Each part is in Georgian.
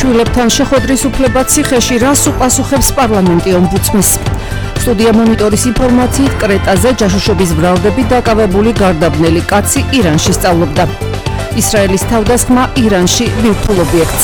შვილებთან შეხვედრის უფლება ციხეში რას უპასუხებს პარლამენტი ომბუდსმენს. სტუდია მონიტორის ინფორმაციით კრეტაზე ჯაშუშობის ბრალდებით დაკავებული გარდაბნელი კაცი ირანში სწავლობდა. ისრაელის თავდასხმა ირანში ვირტუალ ობიექტს.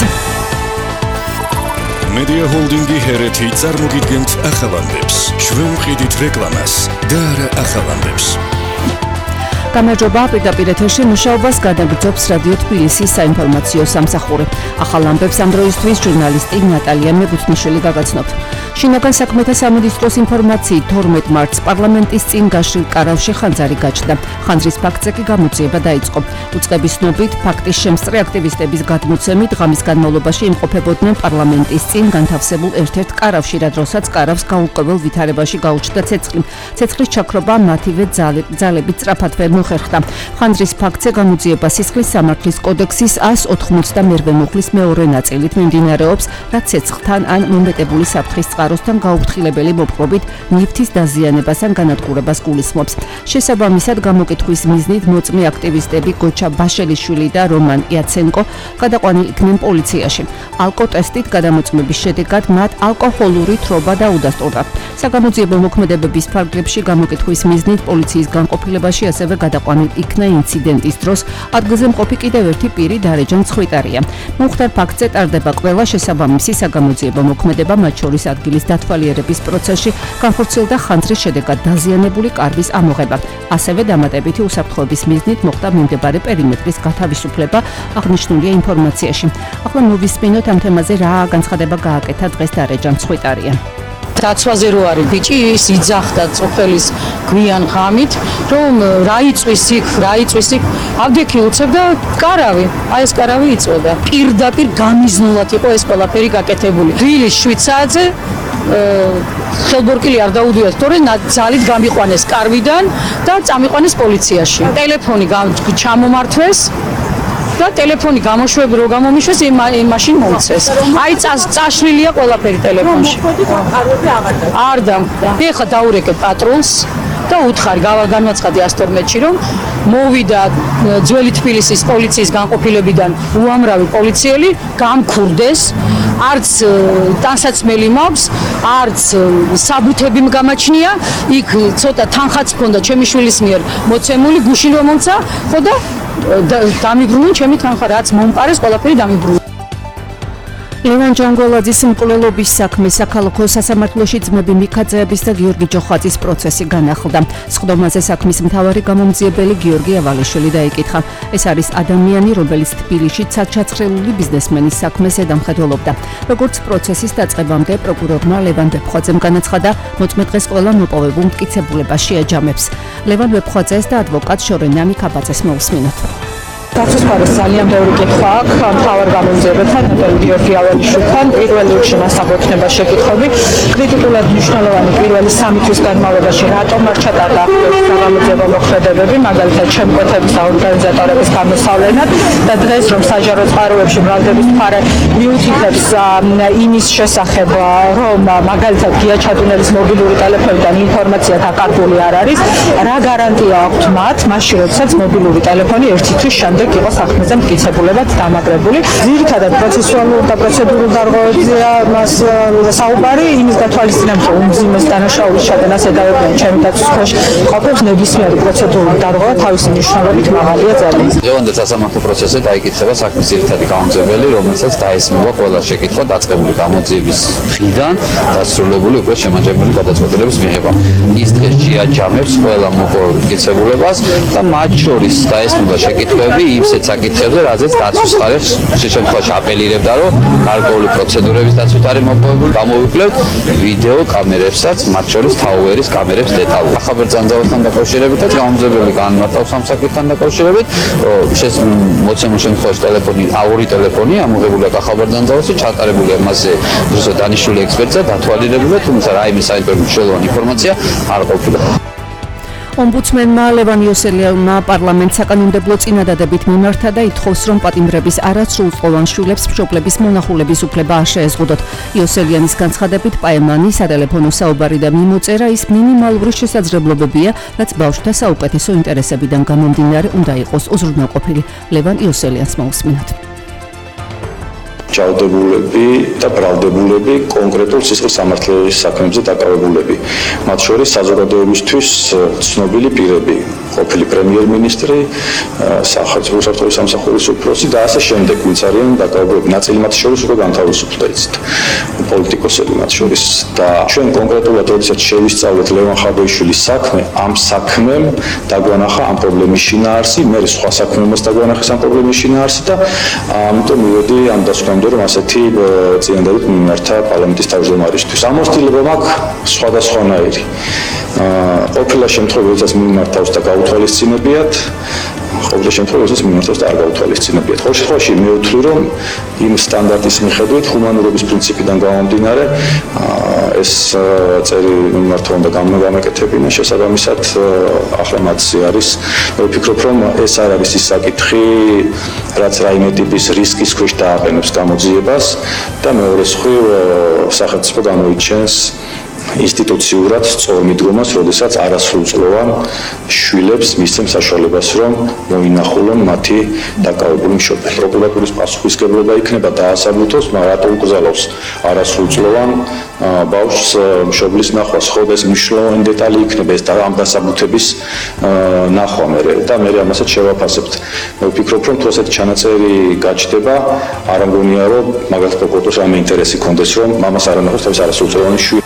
Media Holdingi ჰერეთი წარმოგიდგენთ ახალამდებს. ჩვენ ვყიდით რეკლამას და არა ახალამდებს. გამარჯობა, პირდაპირ ეთერში მუშაობას განაგრძობს რადიო თბილისის საინფორმაციო სამსახური. ახალ ამბებს ამ დროისთვის ჟურნალისტი ნატალია მეგუთნიშვილი გაგაცნობთ. შინაგან საქმეთა სამინისტროს ინფორმაციით 12 მარტს პარლამენტის წინ გაშლილ კარავში ხანძარი გაჩნდა. ხანძრის ფაქტზე კი გამოძიება დაიწყო. უწყების ცნობით, ფაქტის შემსწრე აქტივისტების გადმოცემით ღამის განმავლობაში იმყოფებოდნენ პარლამენტის წინ განთავსებულ ერთ-ერთ კარავში, რადგანაც კარავს გაურკვეველ ვითარებაში გაუჩნდა ცეცხლი. ცეცხლის ჩაქრობა მათივე ძალებით სწრაფად მოხერხდა. ხანძრის ფაქტზე გამოძიება სისხლის სამართლის კოდექსის 192 მუხლის მეორე ნაწილით მიმდინარეობს, რაც ცეცხლთან ან მომეტებული საფრთხის წყაროსთან გაუფრთხილებელი მოპყრობით ნივთის დაზიანებას ან განადგურებას გულისხმობს. შესაბამისად, გამოკითხვის მიზნით მოწმე აქტივისტები გოჩა ბაშელიშვილი და რომან იაცენკო გადაყვანილ იქნენ პოლიციაში. ალკოტესტით გადამოწმების შედეგად მათ ალკოჰოლური თრობა დაუდასტურდა. საგამოძიებო მოქმედებების ფარგლებში გამოკითხვის მიზნით პოლიციის განყოფილებაში ასევე გადაყვანილ იქნა ინციდენტის დროს ადგილზე მყოფი კიდევ ერთი პირი დარეჯან ცხვიტარია. მომხდარ ფაქტზე ტარდება ყველა შესაბამისი საგამოძიებო მოქმედება, მათ შორის ადგილის დათვალიერების პროცესში განხორციელდა ხანძრის შედეგად დაზიანებული კარვის ამოღება. ასევე დამატებითი უსაფრთხოების მიზნით მოხდა მიმდებარე პერიმეტრის გათავისუფლება, აღნიშნულია ინფორმაციაში. ახლა მოვისმინოთ ამ თემაზე რა განცხადება გააკეთა დღეს დარეჯან ცხვიტარია. დაცვაზე რო არის ბიჭი, ის იძახდა წופელის გვიან ღამით, რომ რა იწვის იქ, აბდექი უცებდა კარავი, აი ეს კარავი იწვოდა. პირდაპირ გამიზნულად იყო ეს ყველაფერი გაკეთებული. დილის 7 საათზე ხელბორკილი არ დაუდიოთ, თორემ ძალით გამიყვანეს კარვიდან და წამიყვანეს პოლიციაში. ტელეფონი ჩამომართვეს და ტელეფონი გამოშვები რო გამომიშვეს, მაშინ მომცეს. აი წაშლილია ყველაფერი ტელეფონში. არ დამხდა. ეხლა დაურეკე პატრონს და უთხარი განაცხადი 112-ში, რომ მოვიდა ძველი თბილისის პოლიციის განყოფილებიდან უამრავი პოლიციელი, გამქურდეს, არც ტანსაცმელი მაქვს, არც საბუთები გამაჩნია, იქ ცოტა თანხაც ჰქონდა ჩემი შვილის მიერ მოცემული, გუშინ რომ მომცა, ხო და დამიბრუნე ჩემი თანხა, რაც მომყარეს ყველაფერი დამიბრუნე. ლევან ჯანგველაძის მკვლელობის საქმე საქალაქო სასამართლოში ძმები მიქაძეების და გიორგი ჯოხაძის პროცესი განახლდა. სხდომაზე საქმის მთავარი გამომძიებელი გიორგი ავალიშვილი დაიკითხა. ეს არის ადამიანი, რომელიც თბილისში ჩაცხრილული ბიზნესმენის საქმეს ედამხედველობდა. როგორც პროცესის დაწყებამდე პროკურორმა ლევან ვეფხვაძემ განაცხადა, მოწმე დღეს ყველა მოპოვებულ მტკიცებულებას შეაჯამებს. ლევან ვეფხვაძეს და ადვოკატ შორენა მიქაბაძეს მოусმინოთ. გასწორებას ძალიან ბევრი კითხვა აქვს მთავარ გამომძიებელთან, გიორგი ავალიშვილთან. პირველი რიგში მას აკუთვნება შეკითხვები. კრიტიკულად მნიშვნელოვანი პირველი 3 თვის განმავლობაში რატომ არ ჩატარდა საგამოძიებო მოქმედებები, მაგალითად შემკვეთების და ორგანიზატორების გამოსავლენად და დღეს რომ საჯარო წყაროებში ბრალდების მხარე მიუთითებს იმის შესახებ, რომ მაგალითად გია ჩატუნელის მობილური ტელეფონიდან ინფორმაცია დაკარგული არ არის, რა გარანტია აქვთ მათ, მაშინ როდესაც მობილური ტელეფონი ერთი თვის შემდეგ იყო საქმეზე მტკიცებულებად დამაგრებული. ძირითადად პროცესუალურ და პროცედურულ დარღვევებზეა მას საუბარი, იმის გათვალისწინებით, რომ უმძიმეს დანაშაულის ჩადენას ედავებიან ჩემი დაცვის ქვეშ ყოფებს ნებისმიერი პროცედურული დარღვევა თავისი მნიშვნელობით მაღალია ძალიან. დღევანდელ სასამართლო პროცესზე დაიკითხება საქმის ძირითადი გამომძიებელი, რომელსაც დაესმება ყველა შეკითხვა დაწყებული გამოძიების დღიდან დასრულებული უკვე შემაჯამებელი გადაწყვეტილების მიღება. ის დღეს შეაჯამებს ყველა მოპოვებულ მტკიცებულებას და მათ შორის დაესმება შეკითხვები იმსეთ საკითხებზე, რაზეც დაცვის მხარე შემთხვევაში აპელირებდა, რომ გარკვეული პროცედურების დაცვით არის მოპოვებული, გამოვიკლებთ ვიდეო კამერებსაც, მათ შორის თაუერის კამერებს დეტალურად. ახალბერძანძავასთან დაკავშირებით და გამომძიებელი განმარტავს ამ საკითხთან დაკავშირებით, მოცემულ შემთხვევაში აური ტელეფონი ამოღებულია ახალბერძანძავასში, ჩატარებულია მასზე დანიშნული ექსპერტიზა, დათვალიერებულია, თუმცა რაიმე საინტერესო მნიშვნელოვანი ინფორმაცია არ ყოფილა. ომბუდსმენმა ლევან იოსელიანმა პარლამენტს საკანონმდებლო წინადადებით მიმართა და ითხოვს, რომ პატიმრების არასრულწლოვან შვილებს მშობლების მონახულების უფლება არ შეეზღუდოთ. იოსელიანის განცხადებით, პაემანი სატელეფონო საუბარი და მიმოწერა ის მინიმალური შესაძლებლობებია, რაც ბავშვთა საუკეთესო ინტერესებიდან გამომდინარე უნდა იყოს უზრუნველყოფილი. ლევან იოსელიანს მოусმინოთ. ჭაობდებულები და ბრალდებულები კონკრეტულ სისხლის სამართლის საქმეებზე დაკავებულები. მათ შორის საზოგადოებისთვის ცნობილი პირები, ყოფილი პრემიერ-მინისტრი, სახელმწიფო უსაფრთხოების სამსახურის უფროსი და ასე შემდეგ, ვინც არიან დაკავებულები. ნაწილი მათ შორის უკვე განთავისუფლდა იცით, პოლიტიკოსები მათ შორის. და ჩვენ კონკრეტულად როდესაც შევისწავლეთ ლევან ხაბოიშვილის საქმე, ამ საქმემ დაგვანახა ამ პრობლემის შინაარსი, მე სხვა საქმემაც დაგვანახეს ამ პრობლემის შინაარსი და ამიტომ მივედი ამ დასკვნამდე, რომ ასეთი წინადადებით მიმართა პარლამენტის თავმჯდომარისთვის. ამოსtildeება მაქვს სხვადასხვანაირი. ყოფილა შემთხვევები, როდესაც მიმართავს და გაუთვალისწინებიათ, ყოფილა შემთხვევები, როდესაც მიმართავს და არ გაუთვალისწინებიათ. ყოველ შემთხვევაში მე ვთვლი, რომ იმ სტანდარტის მიხედვით, ჰუმანურობის პრინციპიდან გამომდინარე, ეს წერი მიმართვა და გამეკეთებინა შესაბამისად ახლა მათზე არის. მე ვფიქრობ, რომ ეს არ არის ის საკითხი, რაც რაიმე ტიპის რისკის ქვეშ დააყენებს გამოძიებას და მეორე მხრივ სახელმწიფო გამოიჩენს ინსტიტუციურად სწორ მიდგომას, როდესაც არასრულწლოვან შვილებს მისცემს საშუალებას, რომ მოინახულონ მათი დაკავებული მშობელი. პროკურატურის პასუხისმგებლობა იქნება დაასაბუთოს, მაგრამ რატო უკრძალავს არასრულწლოვან ბავშვს მშობლის ნახვას? ხო, ეს მნიშვნელოვანი დეტალი იქნება ეს და ამ დასაბუთების ნახვა მერე და მე ამასაც შევაფასებთ. მე ვფიქრობ, რომ თუ ასეთი ჩანაწერი გაჩნდება, არ მგონია, რომ მაგათ პროკურატურას რამე ინტერესი კონდეს, რომ მამას არ ანახოს თავის არასრულწლოვანი შვილი.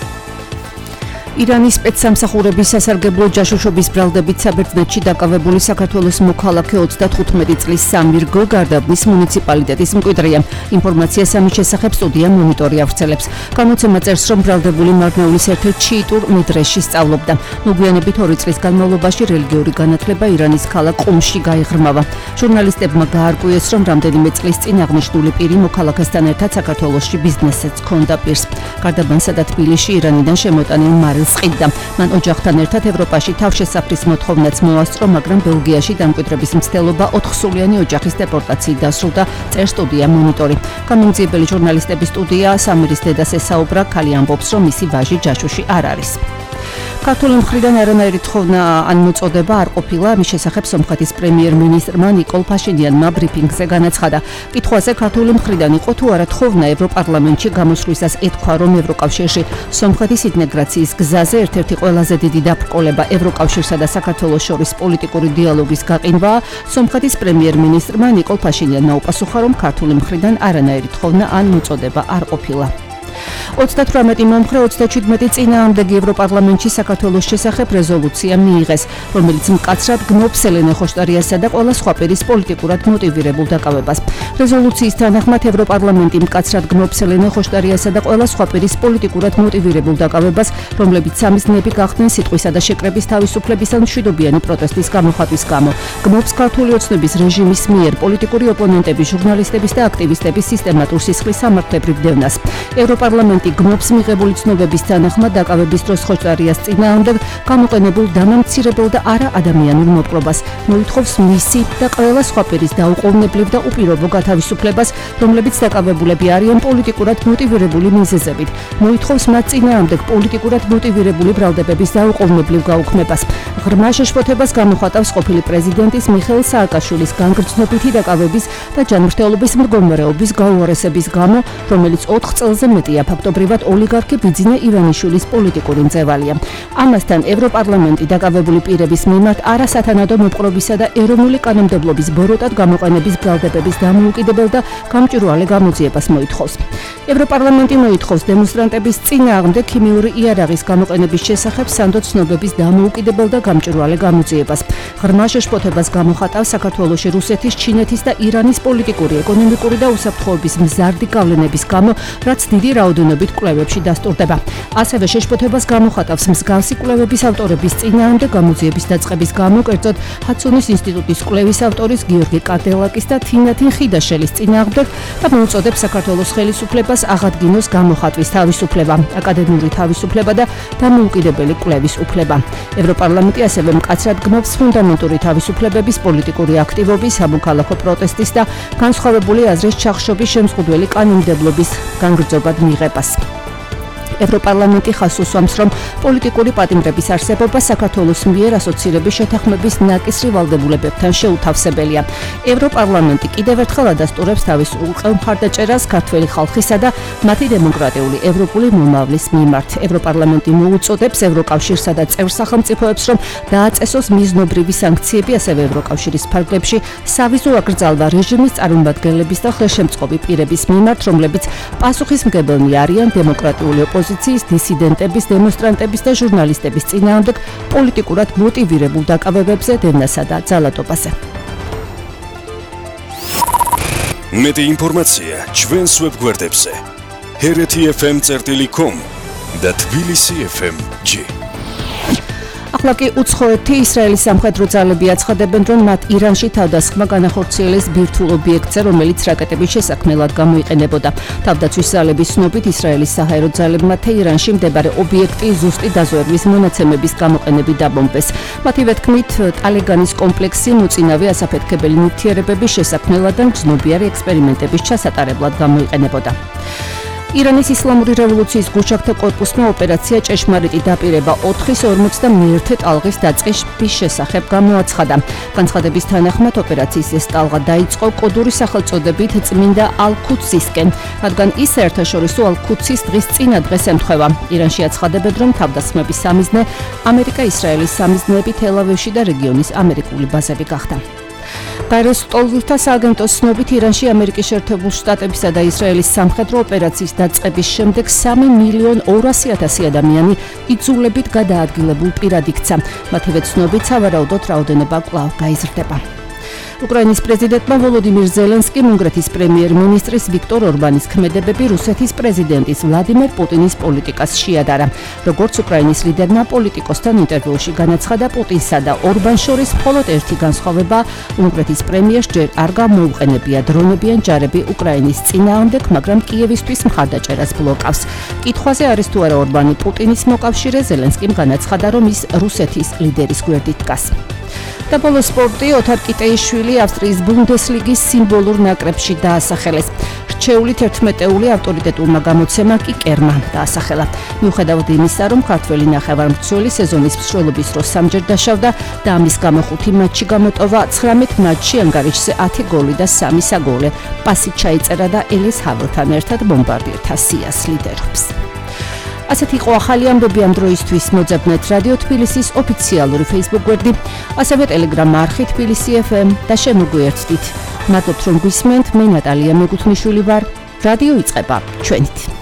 ირანის სპეცსამსახურების სასარგებლო ჯაშუშობის ბრალდებით საბერძნეთში დაკავებული საქართველოს მოქალაქე 35 წლის სამირგო გარდაბნის მუნიციპალიტეტის მკვიდრია. ინფორმაციას ამის შესახებ სტუდია მონიტორი ავრცელებს. გამოცემა წერს, რომ ბრალდებული მარნეულის ერთ-ერთ შიიტურ მედრესეში სწავლობდა. მოგვიანებით 2 წლის განმავლობაში რელიგიური განათლება ირანის ქალაქ ყუმში გაიღრმავა. ჟურნალისტებმა გაარკვიეს, რომ რამდენიმე წლის წინ აღნიშნული პირი მოქალაქესთან ერთად საქართველოში ბიზნესსაც ჰქონდა პირს. გარდაბანსა და თბილისში ირანიდან შემოტანილ მარილს ყიდდა. მან ოჯახთან ერთად ევროპაში თავშესაფრის მოთხოვნაც მოასწრო, მაგრამ ბელგიაში დამკვიდრების მცდელობა 4-სულიანი ოჯახის დეპორტაციით დასრულდა, წერს სტუდია მონიტორი. გამომძიებელი ჟურნალისტების სტუდია სამირის დედას ესაუბრა, ქალი ამბობს, რომ მისი ვაჟი ჯაშუში არ არის. ქართული მხრიდან არანაირი თხოვნა ან მოწოდება არ ყოფილა, მის შესახებ სომხეთის პრემიერ-მინისტრმა ნიკოლ ფაშინიანმა ბრიფინგზე განაცხადა. კითხვაზე ქართული მხრიდან იყო თუ არა თხოვნა ევროპარლამენტში გამოსვლისას ეთქვა, რომ ევროკავშირში სომხეთის ინტეგრაციის გზაზე ერთ-ერთი ყველაზე დიდი დაბრკოლება ევროკავშირსა და საქართველოს შორის პოლიტიკური დიალოგის გაყინვაა. სომხეთის პრემიერ-მინისტრმა ნიკოლ ფაშინიანმა უპასუხა, რომ ქართული მხრიდან არანაირი თხოვნა ან მოწოდება არ ყოფილა. 38 მომხრე 37 წინააღმდეგი ევროპარლამენტში საქართველოს შესახებ რეზოლუცია მიიღეს, რომელიც მკაცრად გნობს ელენე ხოშტარიასა და ყველა სხვა პირის პოლიტიკურად მოტივირებულ დაკავებას. რეზოლუციის თანახმად ევროპარლამენტი მკაცრად გნობს ელენე ხოშტარიასა და ყველა სხვა პირის პოლიტიკურად მოტივირებულ დაკავებას, რომლებიც სამიზნეები გახდნენ სიტყვისა და შეკრების თავისუფლების ან მშვიდობიანი პროტესტის გამოხატვის გამო. გნობს ქართული ოცნების რეჟიმის მიერ პოლიტიკური ოპონენტების, ჟურნალისტების და აქტივისტების სისტემატურ სისხლის სამართლებრივ დევნას. ევროპარლამენტი გნობს მიღებული ცნობების თანახმად დაკავების დროს ხოშტარიას წინააღმდეგ გამოყენებულ დამამცირებელ და არაადამიანურ მოპყრობას. მოითხოვს მისი და ყველა სხვა პირის დაუყოვნებლივ და უპირობო გათავისუფლებას, რომლებიც დაკავებულები არიან პოლიტიკურად მოტივირებული მიზეზებით. მოითხოვს მათ წინააღმდეგ პოლიტიკურად მოტივირებული ბრალდებების დაუყოვნებლივ გაუქმებას. ღრმა შეშფოთებას გამოხატავს ყოფილი პრეზიდენტის მიხეილ სააკაშვილის განგრძნობითი დაკავების და ჯანმრთელობის მდგომარეობის გაუარესების გამო, რომელიც 4 წელზე მეტია ფაქტობრივად ოლიგარქი ბიძინა ივანიშვილის პოლიტიკური მძევალია. ამასთან ევროპარლამენტი დაკავებული პირების მიმართ არასათანადო მოპყრობისა და ეროვნული კანონმდებლობის ბოროტად გამოყენების ბრალდებების დამოუკიდებელ და გამჭვირვალე გამოძიებას მოითხოვს. ევროპარლამენტი მოითხოვს დემონსტრანტების წინააღმდეგ ქიმიური იარაღის გამოყენების შესახებ სანდო ცნობების დამოუკიდებელ და გამჭვირვალე გამოძიებას. ღრმა შეშფოთებას გამოხატავს საქართველოში რუსეთის, ჩინეთის და ირანის პოლიტიკური, ეკონომიკური და უსაფრთხოების მზარდი გავლენების გამო, რაც დიდი რაოდენობით კვლევებში დასტურდება. ასევე შეშფოთებას გამოხატავს მსგავსი კვლევების ავტორების წინააღმდეგ გამოძიების დაწყების გამო, კერძოდ ჰაცუნის ინსტიტუტის კვლევის ავტორის გიორგი კადელაკის და თინათინ ხიდაშელის წინააღმდეგ და მოუწოდებს საქართველოს ხელისუფლებას აღადგინოს გამოხატვის თავისუფლება, აკადემიური თავისუფლება და დამოუკიდებელი კვლევის უფლება. ევროპარლამენტი ასევე მკაცრად გნობს ფუნდამენტური თავისუფლებების, პოლიტიკური აქტივობის, სამოქალაქო პროტესტის და განსხვავებული აზრის ჩახშობის შემზღუდველი კანონმდებლობის განგრძობად მიღებას. ევროპარლამენტი ხაზს უსვამს, რომ პოლიტიკური პატიმრების არსებობა საქართველოს მიერ ასოცირების შეთანხმების ნაკისრი ვალდებულებებთან შეუთავსებელია. ევროპარლამენტი კიდევ ერთხელ ადასტურებს თავის უყევ მხარდაჭერას ქართველი ხალხისა და მათი დემოკრატიული ევროპული მომავლის მიმართ. ევროპარლამენტი მოუწოდებს ევროკავშირსა და წევრ სახელმწიფოებს, რომ დააწესოს მიზნობრივი სანქციები, ასევე ევროკავშირის ფარგლებში სავიზო აკრძალვა რეჟიმის წარმომადგენლების და ხელშემწყობი პირების მიმართ, რომლებიც პასუხისმგებელნი არიან დემოკრატიული ოპოზიციის, დისიდენტების, დემონსტრანტების და ჟურნალისტების წინააღმდეგ პოლიტიკურად მოტივირებულ დაკავებებზე, დევნასა და ძალადობაზე. მეტი ინფორმაცია ჩვენს ვებგვერდებზე hrt.fm.com და tbilisi.fm.g. ახლა კი უცხოეთი ისრაელის სამხედრო ძალები აცხადებენ, რომ მათ ირანში თავდასხმა განახორციელეს ბირთვულ ობიექტზე, რომელიც რაკეტების შესაქმნელად გამოიყენებოდა. თავდაცვის ძალების ცნობით, ისრაელის საჰაერო ძალებმა თეირანში მდებარე ობიექტი ზუსტი დაზვერვის მონაცემების გამოყენებით დაბომბეს. მათივე თქმით, ტალეგანის კომპლექსი მოწინავე ასაფეთქებელი ნივთიერებების შესაქმნელად და მგრძნობიარე ექსპერიმენტების ჩასატარებლად გამოიყენებოდა. ირანის ისლამური რევოლუციის გუშაგთა კორპუსმა ოპერაცია ჭეშმარიტი დაპირება 4.51 ტალღის დაწყების შესახებ გამოაცხადა. განცხადების თანახმად ოპერაციის ეს ტალღა დაიწყო კოდური სახელწოდებით წმინდა ალ-ქუდსისკენ, რადგან ის საერთაშორისო ალ-ქუდსის დღის წინა დღეს ემთხვევა. ირანში აცხადებენ, რომ თავდასხმების სამიზნე ამერიკა-ისრაელის სამიზნეები თელ-ავივში და რეგიონის ამერიკული ბაზები გახდა. გაეროს სტოლვილთა სააგენტოს ცნობით, ირანში ამერიკის შეერთებულ შტატებისა და ისრაელის სამხედრო ოპერაციის დაწყების შემდეგ 3.200.000 ადამიანი იძულებით გადაადგილებულ პირად იქცა. მათივე ცნობით, სავარაუდოდ რაოდენობა კვლავ გაიზრდება. უკრაინის პრეზიდენტმა ვოლოდიმირ ზელენსკიმ უნგრეთის პრემიერ-მინისტრის ვიქტორ ორბანის ქმედებები რუსეთის პრეზიდენტის ვლადიმერ პუტინის პოლიტიკას შეადარა. როგორც უკრაინის ლიდერმა პოლიტიკოსთან ინტერვიუში განაცხადა, პუტინსა და ორბანს შორის მხოლოდ ერთი განსხვავება, უნგრეთის პრემიერს ჯერ არ გამოუყენებია დრონები ან ჯარები უკრაინის წინააღმდეგ, მაგრამ კიევისთვის მხარდაჭერას ბლოკავს. კითხვაზე არის თუ არა ორბანი პუტინის მოკავშირე, ზელენსკიმ განაცხადა, რომ ის რუსეთის ლიდერის გვერდით დგას. და ბოლო სპორტი, ოთარ კიტეიშვილი ავსტრიის ბუნდესლიგის სიმბოლურ ნაკრებში დაასახელეს. რჩეული 11-ეული ავტორიტეტულმა გამოცემა კი კერმა დაასახელა. მიუხედავად იმისა, რომ ქართველი ნახევარმცველი სეზონის მსვლელობის დროს სამჯერ დაშავდა და ამის გამო 5 მატჩი გამოტოვა, 19 მატჩში ანგარიშზე 10 გოლი და 3 საგოლე პასი ჩაიწერა და ელის ჰავრთან ერთად ბომბარდირთა სიას ლიდერობს. ასეთი იყო ახალი ამბები ამ დროისთვის. მოძებნეთ რადიო თბილისის ოფიციალური Facebook გვერდი, ასევე Telegram არხი თბილისი FM და შემოგვიერთდით. მადლობთ რომ გვისმენთ. მე ნატალია მეგუთმიშვილი ვარ. რადიო იწყება ჩვენით.